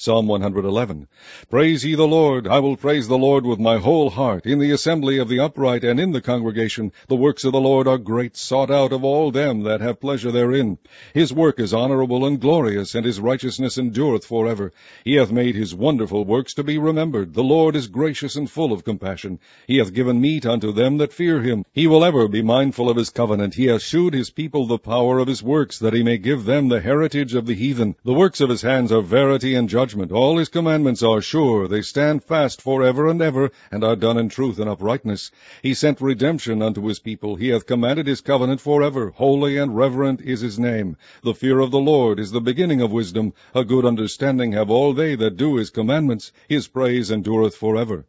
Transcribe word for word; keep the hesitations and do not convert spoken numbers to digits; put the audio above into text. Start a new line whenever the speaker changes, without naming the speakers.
Psalm one hundred eleven. Praise ye the Lord. I will praise the Lord with my whole heart. In the assembly of the upright and in the congregation, the works of the Lord are great, sought out of all them that have pleasure therein. His work is honorable and glorious, and his righteousness endureth forever. He hath made his wonderful works to be remembered. The Lord is gracious and full of compassion. He hath given meat unto them that fear him. He will ever be mindful of his covenant. He hath shewed his people the power of his works, that he may give them the heritage of the heathen. The works of his hands are verity and judgment. All his commandments are sure. They stand fast forever and ever, and are done in truth and uprightness. He sent redemption unto his people. He hath commanded his covenant forever. Holy and reverent is his name. The fear of the Lord is the beginning of wisdom. A good understanding have all they that do his commandments. His praise endureth forever.